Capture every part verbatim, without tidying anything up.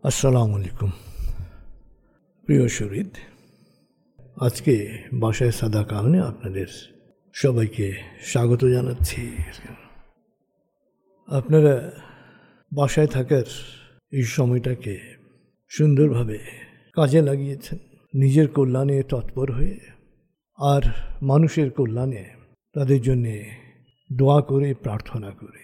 আসসালামু আলাইকুম প্রিয় শহীদ, আজকে বাসায় সাদা কারণে আপনাদের সবাইকে স্বাগত জানাচ্ছি। আপনারা বাসায় থাকার এই সময়টাকে সুন্দরভাবে কাজে লাগিয়েছেন, নিজের কল্যাণে তৎপর হয়ে আর মানুষের কল্যাণে তাদের জন্যে দোয়া করে প্রার্থনা করে।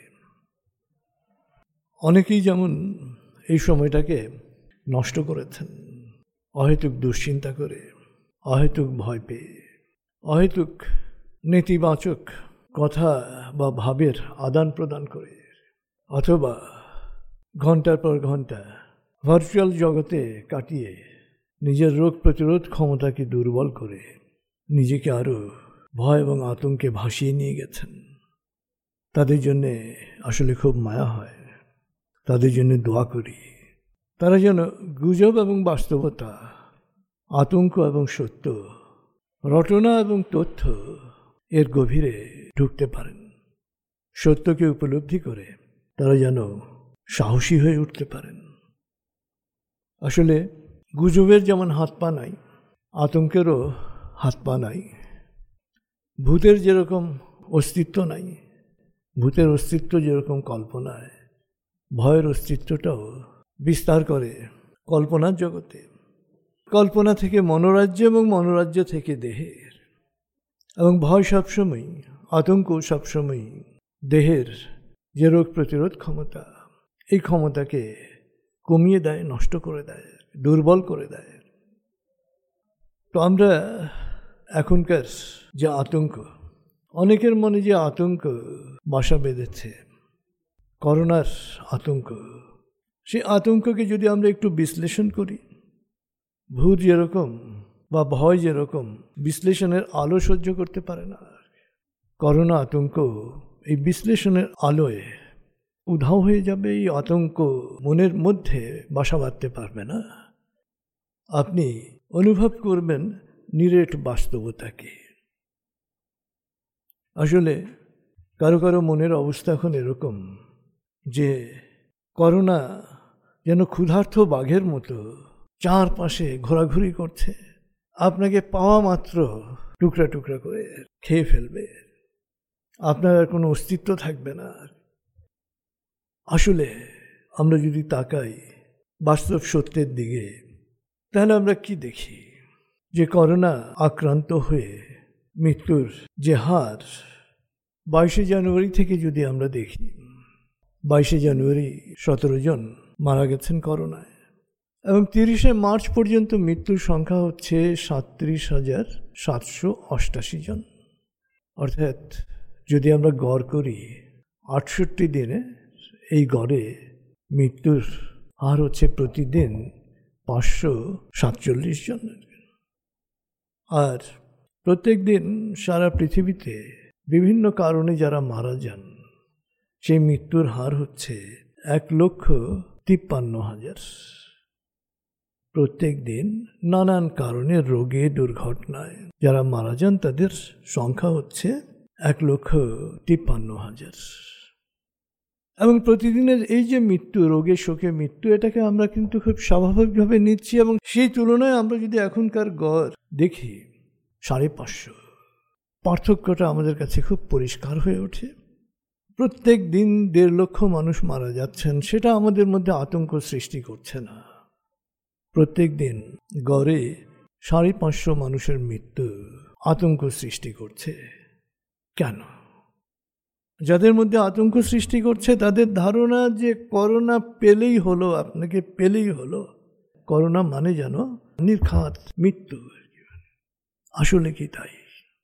অনেকেই যেমন এই সময়টাকে নষ্ট করেছেন অহেতুক দুশ্চিন্তা করে, অহেতুক ভয় পেয়ে, অহেতুক নেতিবাচক কথা বা ভাবের আদান প্রদান করে, অথবা ঘন্টার পর ঘন্টা ভার্চুয়াল জগতে কাটিয়ে নিজের রোগ প্রতিরোধ ক্ষমতাকে দুর্বল করে নিজেকে আরও ভয় এবং আতঙ্কে ভাসিয়ে নিয়ে গেছেন। তাদের জন্যে আসলে খুব মায়া হয়, তাদের জন্য দোয়া করি তারা যেন গুজব এবং বাস্তবতা, আতঙ্ক এবং সত্য, রটনা এবং তথ্য এর গভীরে ঢুকতে পারেন। সত্যকে উপলব্ধি করে তারা যেন সাহসী হয়ে উঠতে পারেন। আসলে গুজবের যেমন হাত পা নাই, আতঙ্কেরও হাত পা নাই। ভূতের যেরকম অস্তিত্ব নাই, ভূতের অস্তিত্ব যেরকম কল্পনায়, ভয়ের অস্তিত্বটাও বিস্তার করে কল্পনার জগতে। কল্পনা থেকে মনোরাজ্য এবং মনোরাজ্য থেকে দেহের, এবং ভয় সবসময়, আতঙ্ক সবসময় দেহের যে রোগ প্রতিরোধ ক্ষমতা, এই ক্ষমতাকে কমিয়ে দেয়, নষ্ট করে দেয়, দুর্বল করে দেয়। তো আমরা এখনকার যে আতঙ্ক, অনেকের মনে যে আতঙ্ক বাসা বেঁধেছে, করোনার আতঙ্ক, সেই আতঙ্ককে যদি আমরা একটু বিশ্লেষণ করি, ভূত যেরকম বা ভয় যেরকম বিশ্লেষণের আলো সহ্য করতে পারে না, করোনা আতঙ্ক এই বিশ্লেষণের আলোয় উধাও হয়ে যাবে। এই আতঙ্ক মনের মধ্যে বাসা বাঁধতে পারবে না। আপনি অনুভব করবেন নিরেট বাস্তবতাকে। আসলে কারো কারো মনের অবস্থা এখন এরকম যে করোনা যেন ক্ষুধার্ত বাঘের মতো চারপাশে ঘোরাঘুরি করছে, আপনাকে পাওয়া মাত্র টুকরা টুকরা করে খেয়ে ফেলবে, আপনার আর কোনো অস্তিত্ব থাকবে না। আসলে আমরা যদি তাকাই বাস্তব সত্যের দিকে, তাহলে আমরা কি দেখি? যে করোনা আক্রান্ত হয়ে মৃত্যুর যে হার, বাইশে জানুয়ারি থেকে যদি আমরা দেখি, বাইশে জানুয়ারি সতেরো জন মারা গেছেন করোনায়, এবং তিরিশে মার্চ পর্যন্ত মৃত্যুর সংখ্যা হচ্ছে সাতত্রিশ হাজার সাতশো অষ্টাশি জন। অর্থাৎ যদি আমরা গড় করি, আটষট্টি দিনে এই গড়ে মৃত্যুর হার হচ্ছে প্রতিদিন পাঁচশো সাতচল্লিশ জন। আর প্রত্যেক দিন সারা পৃথিবীতে বিভিন্ন কারণে যারা মারা যান, সেই মৃত্যুর হার হচ্ছে এক লক্ষ তিপ্পান্ন হাজার। প্রত্যেক দিন নানান কারণে, রোগে, দুর্ঘটনায় যারা মারা যান, তাদের সংখ্যা হচ্ছে এক লক্ষ তিপ্পান্ন হাজার। এবং প্রতিদিনের এই যে মৃত্যু, রোগে শোকে মৃত্যু, এটাকে আমরা কিন্তু খুব স্বাভাবিকভাবে নিচ্ছি। এবং সেই তুলনায় আমরা যদি এখনকার গড় দেখি সাড়ে পাঁচশো, পার্থক্যটা আমাদের কাছে খুব পরিষ্কার হয়ে ওঠে। প্রত্যেক দিন দেড় লক্ষ মানুষ মারা যাচ্ছেন, সেটা আমাদের মধ্যে আতঙ্ক সৃষ্টি করছে না। প্রত্যেক দিন গড়ে সাড়ে পাঁচশো মানুষের মৃত্যু আতঙ্ক সৃষ্টি করছে। কেন? যাদের মধ্যে আতঙ্ক সৃষ্টি করছে তাদের ধারণা যে করোনা পেলেই হলো, আপনাকে পেলেই হলো, করোনা মানে যেন নির্ঘাত মৃত্যু। আসলে কি তাই?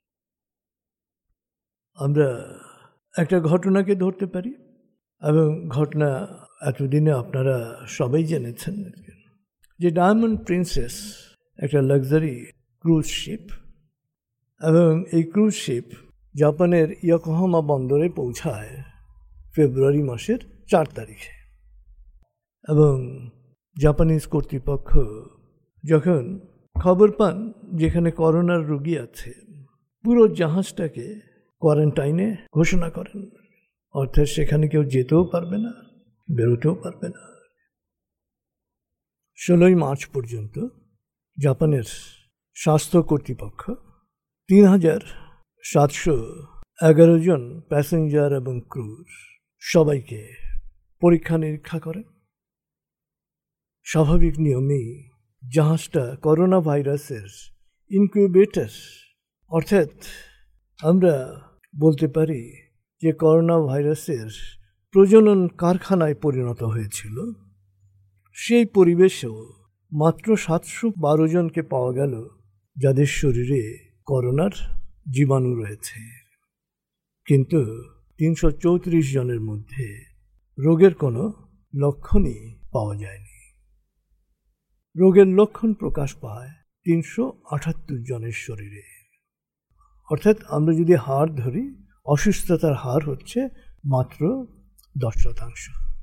আমরা একটা ঘটনাকে ধরতে পারি, এবং ঘটনা এতদিনে আপনারা সবাই জেনেছেন যে ডায়মন্ড প্রিন্সেস একটা লাক্সারি ক্রুজ শিপ, এবং এই ক্রুজ শিপ জাপানের ইয়োকোহামা বন্দরে পৌঁছায় ফেব্রুয়ারি মাসের চার তারিখে। এবং জাপানিজ কর্তৃপক্ষ যখন খবর পান যেখানে করোনার রোগী আছে, পুরো জাহাজটাকে কোয়ারেন্টাইনে ঘোষণা করেন। অর্থাৎ সেখানে কেউ যেতেও পারবে না, বেরোতেও পারবে না। ষোলোই মার্চ পর্যন্ত জাপানের স্বাস্থ্য কর্তৃপক্ষ তিন হাজার সাতশো এগারো জন প্যাসেঞ্জার এবং ক্রুর সবাইকে পরীক্ষা নিরীক্ষা করেন। স্বাভাবিক নিয়মেই জাহাজটা করোনা ভাইরাসের ইনকিউবেটর, অর্থাৎ আমরা বলতে পারি যে করোনা ভাইরাসের প্রজনন কারখানায় পরিণত হয়েছিল। সেই পরিবেশেও মাত্র সাতশো বারো জনকে পাওয়া গেল যাদের শরীরে করোনার জীবাণু রয়েছে, কিন্তু তিনশো চৌত্রিশ জনের মধ্যে রোগের কোনো লক্ষণই পাওয়া যায়নি। রোগের লক্ষণ প্রকাশ পায় তিনশো আটাত্তর জনের শরীরে, অর্থাৎ আমরা যদি হার ধরি, অসুস্থতার হার হচ্ছে মাত্র দশ শতাংশ।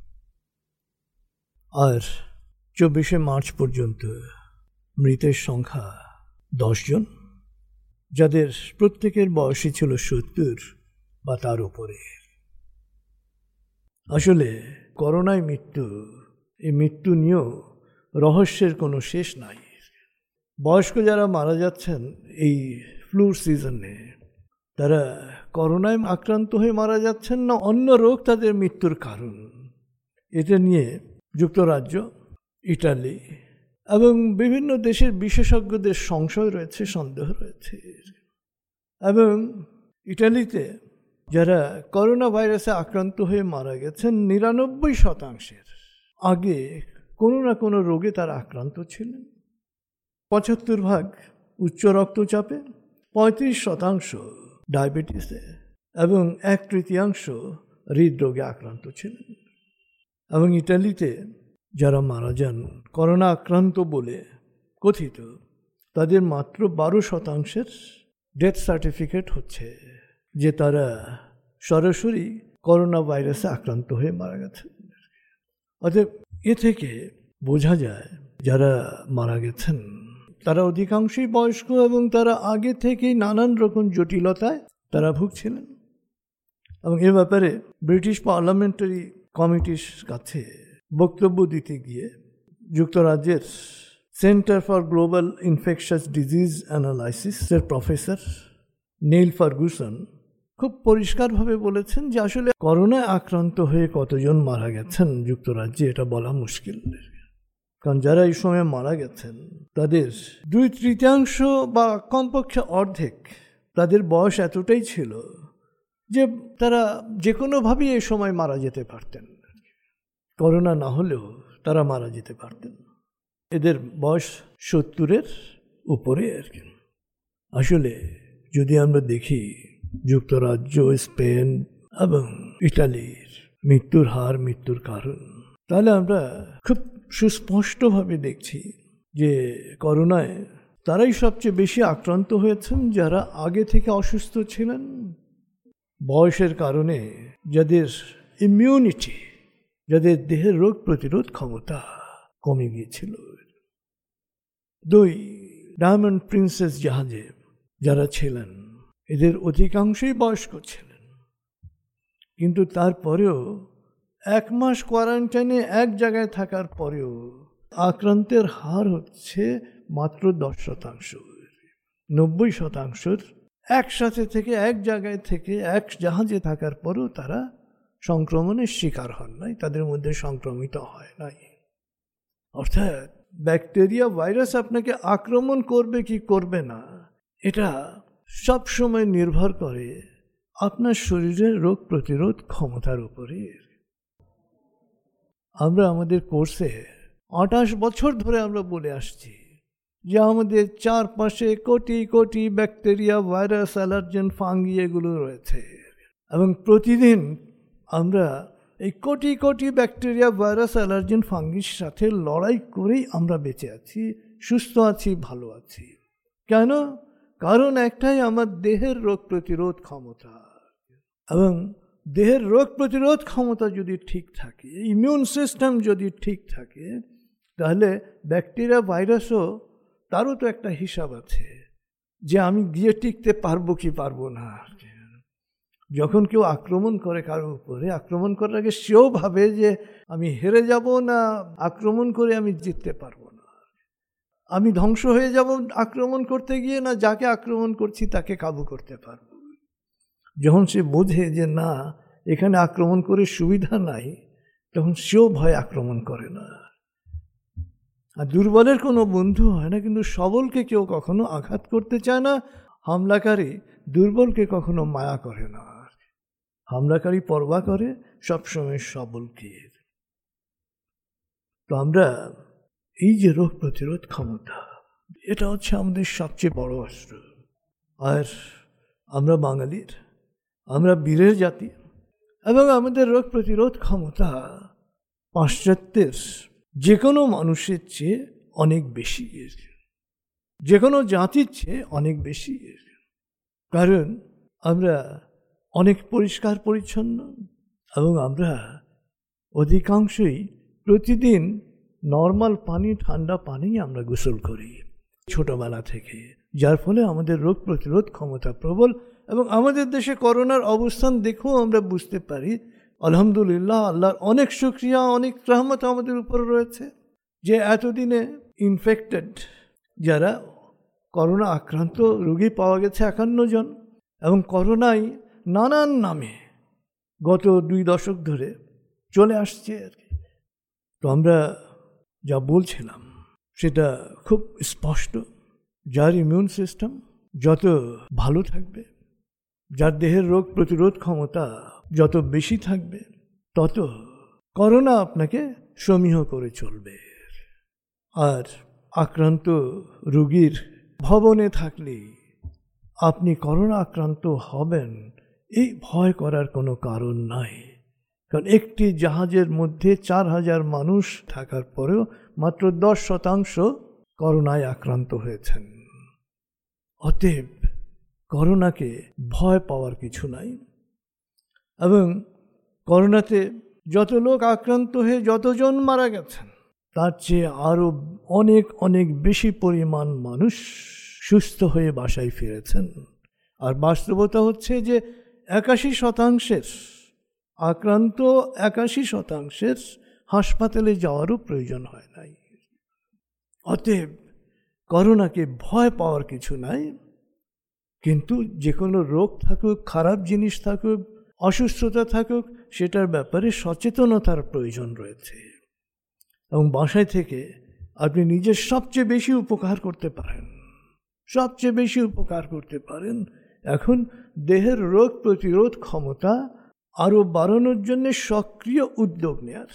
আর চব্বিশে মার্চ পর্যন্ত মৃতের সংখ্যা দশ জন, যাদের প্রত্যেকের বয়সই ছিল সত্তর বা তার উপরে। আসলে করোনায় মৃত্যু, এই মৃত্যু নিয়েও রহস্যের কোনো শেষ নাই। বয়স্ক যারা মারা যাচ্ছেন এই ফ্লুর সিজনে, তারা করোনায় আক্রান্ত হয়ে মারা যাচ্ছেন না অন্য রোগ তাদের মৃত্যুর কারণ, এটা নিয়ে যুক্তরাজ্য, ইটালি এবং বিভিন্ন দেশের বিশেষজ্ঞদের সংশয় রয়েছে, সন্দেহ রয়েছে। এবং ইটালিতে যারা করোনা ভাইরাসে আক্রান্ত হয়ে মারা গেছেন, নিরানব্বই শতাংশের আগে কোনো না কোনো রোগে তারা আক্রান্ত ছিলেন। পঁচাত্তর ভাগ উচ্চ রক্তচাপে, পঁয়ত্রিশ শতাংশ ডায়াবেটিসে এবং এক তৃতীয়াংশ হৃদরোগে আক্রান্ত ছিলেন। এবং ইটালিতে যারা মারা যান করোনা আক্রান্ত বলে কথিত, তাদের মাত্র বারো শতাংশের ডেথ সার্টিফিকেট হচ্ছে যে তারা সরাসরি করোনা ভাইরাসে আক্রান্ত হয়ে মারা গেছেন। অতএব এ থেকে বোঝা যায় যারা মারা গেছেন তারা অধিকাংশই বয়স্ক এবং তারা আগে থেকেই নানান রকম জটিলতায় তারা ভুগছিলেন। এবং এ ব্যাপারে ব্রিটিশ পার্লামেন্টারি কমিটির কাছে বক্তব্য দিতে গিয়ে যুক্তরাজ্যের centre for global infectious disease অ্যানালাইসিসের প্রফেসর নীল ফার্গুসন খুব পরিষ্কারভাবে বলেছেন যে আসলে করোনায় আক্রান্ত হয়ে কতজন মারা গেছেন যুক্তরাজ্যে এটা বলা মুশকিল, কারণ যারা এই সময় মারা গেছেন তাদের দুই তৃতীয়াংশ বা কমপক্ষে অর্ধেক তাদের বয়স এতটাই ছিল যে তারা যে কোনোভাবেই এই সময় মারা যেতে পারতেন, করোনা না হলেও তারা মারা যেতে পারতেন। এদের বয়স সত্তরের উপরে আর কি। আসলে যদি আমরা দেখি যুক্তরাজ্য, স্পেন এবং ইটালির মৃত্যুর হার, মৃত্যুর কারণ, তাহলে আমরা খুব সুস্পষ্টভাবে দেখছি যে করোনায় তারাই সবচেয়ে বেশি আক্রান্ত হয়েছেন যারা আগে থেকে অসুস্থ ছিলেন, বয়সের কারণে যাদের ইমিউনিটি, যাদের দেহের রোগ প্রতিরোধ ক্ষমতা কমে গিয়েছিল। দুই, ডায়মন্ড প্রিন্সেস জাহাজে যারা ছিলেন এদের অধিকাংশই বয়স্ক ছিলেন, কিন্তু তারপরেও এক মাস কোয়ারেন্টাইনে এক জায়গায় থাকার পরেও আক্রান্তের হার হচ্ছে মাত্র দশ শতাংশ। নব্বই শতাংশের একসাথে থেকে এক জায়গায় থেকে এক জাহাজে থাকার পরেও তারা সংক্রমণের শিকার হন নাই, তাদের মধ্যে সংক্রমিত হয় নাই। অর্থাৎ ব্যাকটেরিয়া, ভাইরাস আপনাকে আক্রমণ করবে কি করবে না, এটা সব সময় নির্ভর করে আপনার শরীরের রোগ প্রতিরোধ ক্ষমতার উপরে। আমরা আমাদের কোর্সে আঠাশ বছর ধরে আমরা বলে আসছি যে আমাদের চারপাশে crore crore bacteria, virus, allergen, fungi এগুলো রয়েছে, এবং প্রতিদিন আমরা এই crore crore bacteria, virus, allergen, ফাঙ্গির সাথে লড়াই করেই আমরা বেঁচে আছি, সুস্থ আছি, ভালো আছি। কেন? কারণ একটাই, আমার দেহের রোগ প্রতিরোধ ক্ষমতা। এবং দেহের রোগ প্রতিরোধ ক্ষমতা যদি ঠিক থাকে, ইমিউন সিস্টেম যদি ঠিক থাকে, তাহলে ব্যাকটেরিয়া, ভাইরাসও তারও তো একটা হিসাব আছে যে আমি গিয়ে টিকতে পারবো কি পারবো না। যখন কেউ আক্রমণ করে কারো উপরে, আক্রমণ করার আগে সেও ভাবে যে আমি হেরে যাব না আক্রমণ করে আমি জিততে পারবো না, আমি ধ্বংস হয়ে যাব আক্রমণ করতে গিয়ে, না যাকে আক্রমণ করছি তাকে কাবু করতে পারবো। যখন সে বোঝে যে না এখানে আক্রমণ করে সুবিধা নাই, তখন সেও ভয় আক্রমণ করে না। আর দুর্বলের কোনো বন্ধু হয় না, কিন্তু সবলকে কেউ কখনো আঘাত করতে চায় না। হামলাকারী দুর্বলকে কখনো মায়া করে না, হামলাকারী পরোয়া করে সবসময় সবলকে। তো আমরা এই যে রোগ প্রতিরোধ ক্ষমতা, এটা হচ্ছে আমাদের সবচেয়ে বড় অস্ত্র। আর আমরা বাঙালির, আমরা বীরের জাতি, এবং আমাদের রোগ প্রতিরোধ ক্ষমতা পাশ্চাত্যের যে কোনো মানুষের চেয়ে অনেক বেশি, যে কোনো জাতির চেয়ে অনেক বেশি। কারণ আমরা অনেক পরিষ্কার পরিচ্ছন্ন, এবং আমরা অধিকাংশই প্রতিদিন নর্মাল পানি, ঠান্ডা পানি আমরা গোসল করি ছোটবেলা থেকে, যার ফলে আমাদের রোগ প্রতিরোধ ক্ষমতা প্রবল। এবং আমাদের দেশে করোনার অবস্থান দেখেও আমরা বুঝতে পারি আলহামদুলিল্লাহ, আল্লাহর অনেক শুকরিয়া, অনেক রহমত আমাদের উপর রয়েছে যে এতদিনে ইনফেক্টেড যারা করোনা আক্রান্ত রোগী পাওয়া গেছে একান্ন জন, এবং করোনায় নানান নামে গত দুই দশক ধরে চলে আসছে আর কি। তো আমরা যা বলছিলাম সেটা খুব স্পষ্ট, যার ইমিউন সিস্টেম যত ভালো থাকবে, যার দেহের রোগ প্রতিরোধ ক্ষমতা যত বেশি থাকবে, তত করোনা আপনাকে সমীহ করে চলবে। আর আক্রান্ত রোগীর ভবনে থাকলে আপনি করোনা আক্রান্ত হবেন এই ভয় করার কোনো কারণ নাই। কারণ একটি জাহাজের মধ্যে চার হাজার মানুষ থাকার পরেও মাত্র দশ শতাংশ করোনায় আক্রান্ত হয়েছেন। অতএব করোনাকে ভয় পাওয়ার কিছু নাই। এবং করোনাতে যত লোক আক্রান্ত হয়ে যতজন মারা গেছেন, তার চেয়ে আরও অনেক অনেক বেশি পরিমাণ মানুষ সুস্থ হয়ে বাসায় ফিরেছেন। আর বাস্তবতা হচ্ছে যে একাশি শতাংশের আক্রান্ত একাশি শতাংশের হাসপাতালে যাওয়ারও প্রয়োজন হয় নাই। অতএব করোনাকে ভয় পাওয়ার কিছু নাই। কিন্তু যে কোনো রোগ থাকুক, খারাপ জিনিস থাকুক, অসুস্থতা থাকুক, সেটার ব্যাপারে সচেতনতার প্রয়োজন রয়েছে। এবং বাসায় থেকে আপনি নিজের সবচেয়ে বেশি উপকার করতে পারেন, সবচেয়ে বেশি উপকার করতে পারেন এখন দেহের রোগ প্রতিরোধ ক্ষমতা আরও বাড়ানোর জন্য সক্রিয় উদ্যোগ নেয়ার।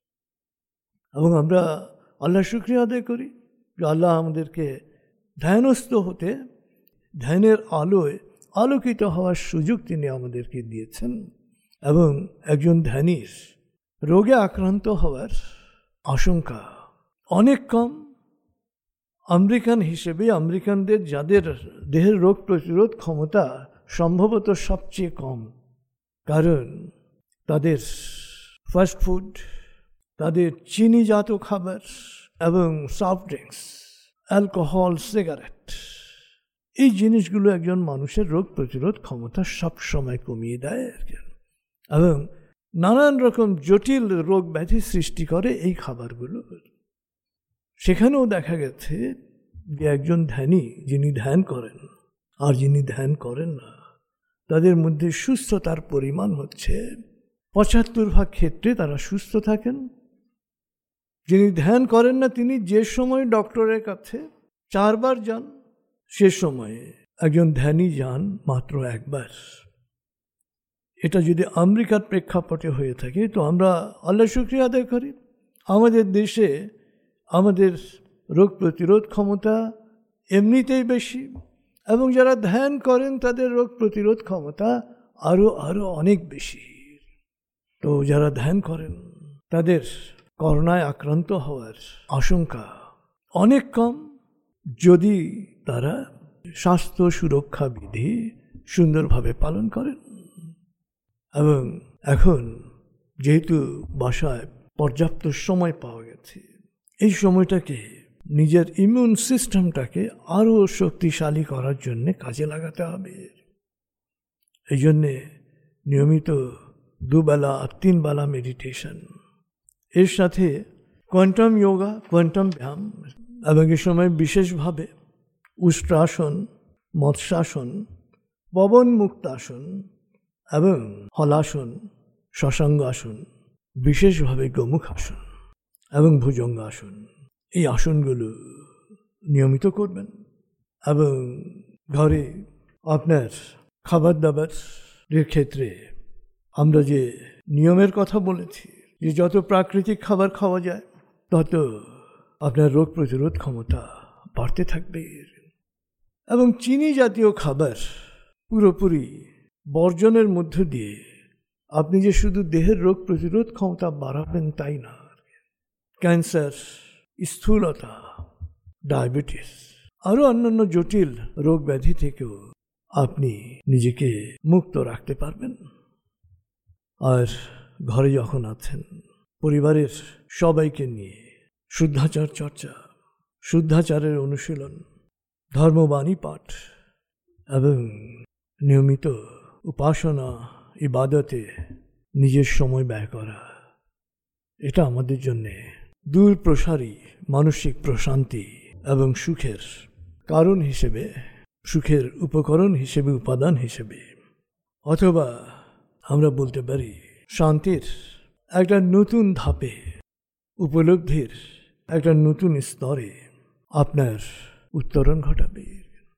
এবং আমরা আল্লাহ শুকরিয়া আদায় করি যে আল্লাহ আমাদেরকে ধ্যানস্থ হতে, ধ্যানের আলোয় আলোকিত হওয়ার সুযোগ তিনি আমাদেরকে দিয়েছেন। এবং একজন ধ্যানীর রোগে আক্রান্ত হওয়ার আশঙ্কা অনেক কম। আমেরিকান হিসেবে আমেরিকানদের যাদের দেহের রোগ প্রতিরোধ ক্ষমতা সম্ভবত সবচেয়ে কম, কারণ তাদের ফাস্ট ফুড, তাদের চিনিজাত খাবার এবং সফট ড্রিঙ্কস, অ্যালকোহল, সিগারেট, এই জিনিসগুলো একজন মানুষের রোগ প্রতিরোধ ক্ষমতা সবসময় কমিয়ে দেয় এবং নানান রকম জটিল রোগ ব্যাধি সৃষ্টি করে এই খাবারগুলো। সেখানেও দেখা গেছে যে একজন ধ্যানী যিনি ধ্যান করেন আর যিনি ধ্যান করেন না, তাদের মধ্যে সুস্থতার পরিমাণ হচ্ছে পঁচাত্তর ভাগ ক্ষেত্রে তারা সুস্থ থাকেন। যিনি ধ্যান করেন না তিনি যে সময় ডক্টরের কাছে চারবার যান, সে সময়ে একজন ধ্যানী যান মাত্র একবার। এটা যদি আমেরিকার প্রেক্ষাপটে হয়ে থাকে তো আমরা আল্লাহ শুকরিয়া আদায় করি। আমাদের দেশে আমাদের রোগ প্রতিরোধ ক্ষমতা এমনিতেই বেশি, এবং যারা ধ্যান করেন তাদের রোগ প্রতিরোধ ক্ষমতা আরও আরও অনেক বেশি। তো যারা ধ্যান করেন তাদের করোনায় আক্রান্ত হওয়ার আশঙ্কা অনেক কম, যদি তারা স্বাস্থ্য সুরক্ষা বিধি সুন্দরভাবে পালন করেন। এবং এখন যেহেতু বাসায় পর্যাপ্ত সময় পাওয়া গেছে, এই সময়টাকে নিজের ইমিউন সিস্টেমটাকে আরও শক্তিশালী করার জন্যে কাজে লাগাতে হবে। এই জন্যে নিয়মিত দুবেলা তিন বেলা মেডিটেশন, এর সাথে কোয়ান্টাম যোগা, কোয়ান্টাম ব্যায়াম, এবং এ সময় বিশেষভাবে উষ্ট্রাসন, মৎস্যাসন, পবন মুক্তাসন এবং হলাসন, শশাঙ্গাসন, বিশেষভাবে গোমুখাসন এবং ভুজঙ্গাসন, এই আসনগুলো নিয়মিত করবেন। এবং ঘরে আপনার খাবার দাবারের ক্ষেত্রে আমরা যে নিয়মের কথা বলেছি, যে যত প্রাকৃতিক খাবার খাওয়া যায় তত আপনার রোগ প্রতিরোধ ক্ষমতা বাড়তে থাকবে। এবং চিনি জাতীয় খাবার পুরোপুরি বর্জনের মধ্য দিয়ে আপনি যে শুধু দেহের রোগ প্রতিরোধ ক্ষমতা বাড়াবেন তাই না, ক্যান্সার, স্থূলতা, ডায়াবেটিস, আরও অন্যান্য জটিল রোগ ব্যাধি থেকেও আপনি নিজেকে মুক্ত রাখতে পারবেন। আর ঘরে যখন আছেন, পরিবারের সবাইকে নিয়ে শুদ্ধাচার চর্চা, শুদ্ধাচারের অনুশীলন, ধর্মবাণী পাঠ এবং নিয়মিত উপাসনা, ইবাদতে নিজের সময় ব্যয় করা, এটা আমাদের জন্যে দূর প্রসারী মানসিক প্রশান্তি এবং সুখের কারণ হিসেবে, সুখের উপকরণ হিসেবে, উপাদান হিসেবে, অথবা আমরা বলতে পারি শান্তির একটা নতুন ধাপে, উপলব্ধির একটা নতুন স্তরে আপনার উত্তরণ ঘটাবে।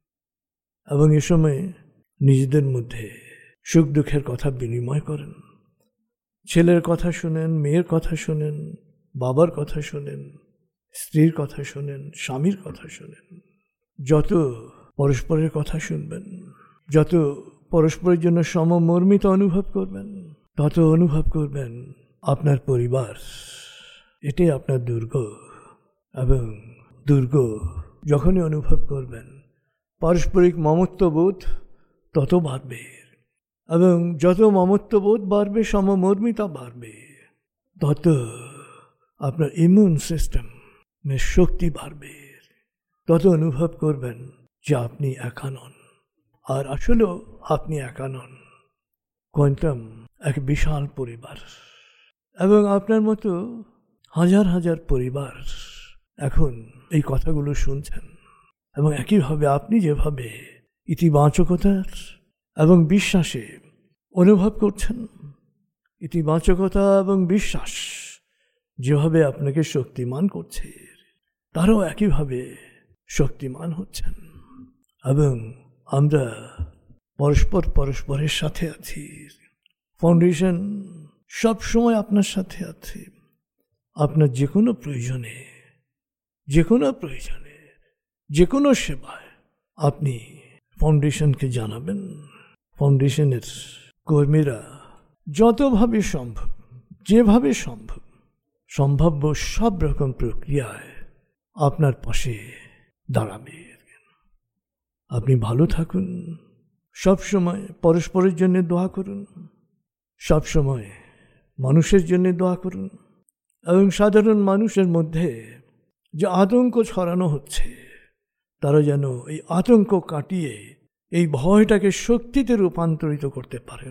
এবং এ সময় নিজেদের মধ্যে সুখ দুঃখের কথা বিনিময় করেন, ছেলের কথা শোনেন, মেয়ের কথা শোনেন, বাবার কথা শোনেন, স্ত্রীর কথা শোনেন, স্বামীর কথা শোনেন। যত পরস্পরের কথা শুনবেন, যত পরস্পরের জন্য সমমর্মিত অনুভব করবেন, তত অনুভব করবেন আপনার পরিবার এটাই আপনার দুর্গ। এবং দুর্গ যখনই অনুভব করবেন, পারস্পরিক মমত্ববোধ তত বাড়বে। এবং যত মমত্ববোধ বাড়বে, সমমর্মিতা বাড়বে, তত আপনার ইমিউন সিস্টেমের শক্তি বাড়বে। তত অনুভব করবেন যে আপনি একা নন। আর আসলেও আপনি একা নন। কোয়ান্টাম এক বিশাল পরিবার, এবং আপনার মতো হাজার হাজার পরিবার এখন এই কথাগুলো শুনছেন। এবং একইভাবে আপনি যেভাবে ইতিবাচকতার এবং বিশ্বাসে অনুভব করছেন, ইতিবাচকতা এবং বিশ্বাস যেভাবে আপনাকে শক্তিমান করছে, তারাও একইভাবে শক্তিমান হচ্ছেন। এবং আমরা পরস্পর পরস্পরের সাথে আছি। ফাউন্ডেশন সব সময় আপনার সাথে আছে। আপনার যে কোনো প্রয়োজনে, যে কোনো প্রয়োজনে, যে কোনো সেবায় আপনি ফাউন্ডেশনকে জানাবেন। ফাউন্ডেশনের কর্মীরা যতভাবে সম্ভব, যেভাবে সম্ভব, সম্ভাব্য সব রকম প্রক্রিয়ায় আপনার পাশে দাঁড়াবে। আপনি ভালো থাকুন, সব সময় পরস্পরের জন্য দোয়া করুন, সব সময় মানুষের জন্য দোয়া করুন। এবং সাধারণ মানুষের মধ্যে যে আতঙ্ক ছড়ানো হচ্ছে, তারা যেন এই আতঙ্ক কাটিয়ে এই ভয়টাকে শক্তিতে রূপান্তরিত করতে পারেন।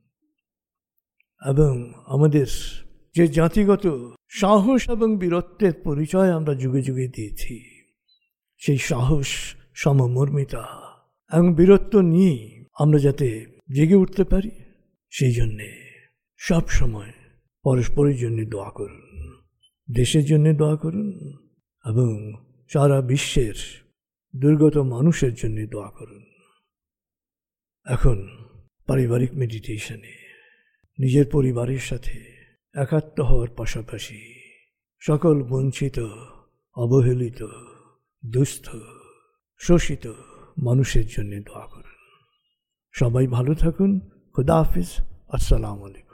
এবং আমাদের যে জাতিগত সাহস এবং বীরত্বের পরিচয় আমরা যুগে যুগে দিয়েছি, সেই সাহস, সমমর্মিতা এবং বীরত্ব নিয়ে আমরা যাতে জেগে উঠতে পারি, সেই জন্যে সব সময় পরস্পরের জন্য দোয়া করুন, দেশের জন্য দোয়া করুন, এবং সারা বিশ্বের দুর্গত মানুষের জন্য দোয়া করুন। এখন পারিবারিক মেডিটেশনে নিজের পরিবারের সাথে একাত্ম হওয়ার পাশাপাশি সকল বঞ্চিত, অবহেলিত, দুস্থ, শোষিত মানুষের জন্য দোয়া করুন। সবাই ভালো থাকুন। খুদা হাফিজ। আসসালামু আলাইকুম।